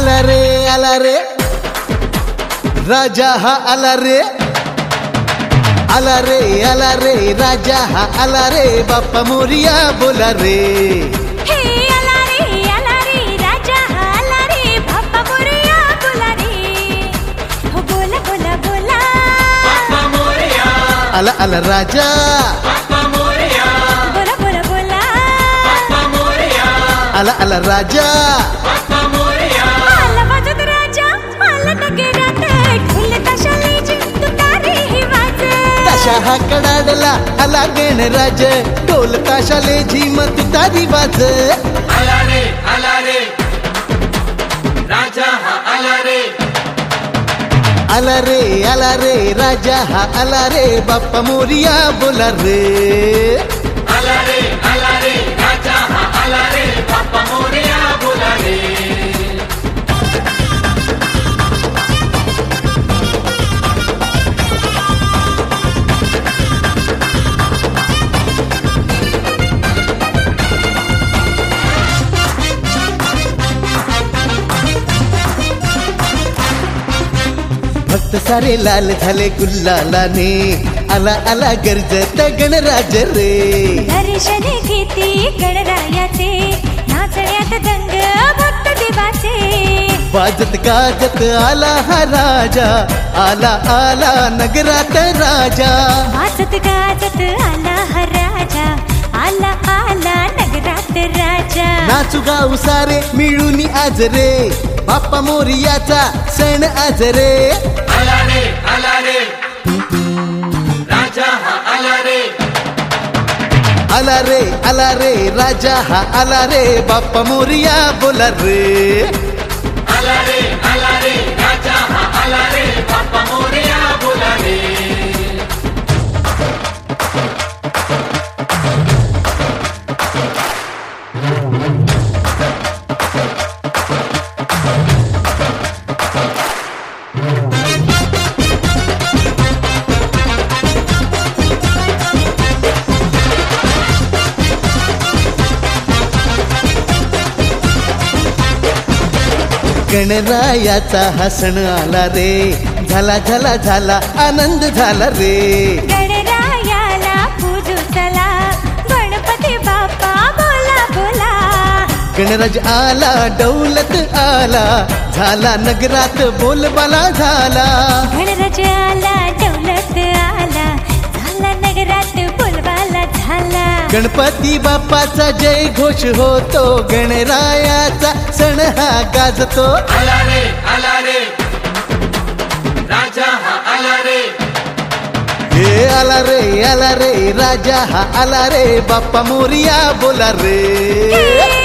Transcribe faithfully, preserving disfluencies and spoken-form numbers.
आला रे आला रे राजा हा आला रे आला रे आला रे राजा हा आला रे बाप्पा मोरिया बोला रे हे आला रे आला रे राजा हा आला रे बाप्पा मोरिया बोला रे हो बोला बोला बोला बाप्पा मोरया आला आला राजा बाप्पा मोरया बोला बोला बोला बाप्पा मोरया आला आला राजा बाप्पा मोरया आला वाजत राजा आला नगरात ढोल ताशालेची तुतारी ही वाज ताशा हा कडाडला आला गणराज ढोल ताशाले झिम तुतारी वाज आला रे आला रे राजा हा आला रे आला रे आला रे राजा हा आला रे बाप्पा मोरिया बोला रे आला रे आला रे राजा हा आला रे बाप्पा मोरया बोला रे भक्त सारे लाल झाले गुल्लालाने आला आला गरजत गणराज रे दर्शन घेते गणरायाचे नाचण्यात दंग भक्त देवाचे वाजत गाजत आला हा राजा आला आला नगरात राजा वाजत गाजत आला हा राजा आला आला नगरात राजा नाचू गाऊ सारे मिळून आज रे बाप्पा मोरियाचा सण आज रे आला रे आला रे राजा हा आला रे आला रे आला रे राजा हा आला रे बाप्पा मोरिया बोला रे आला रे आला रे राजा हा आला रे बाप्पा मोरया बोला रे गणरायाचा हा सण आला रे झाला झाला झाला आनंद झाला रे गणरायाला पूजू चला गणपती बाप्पा बोला बोला गणराज आला दौलत आला झाला नगरात बोलबाला झाला गणराज आला दौलत आला झाला नगरात बोलबाला झाला गणपती बाप्पाचा जय घोष होतो गणरायाचा सण हा गाजतो आला रे आला रे राजा हा आला रे हे आला रे आला रे राजा हा आला रे बाप्पा मोरिया बोला रे हे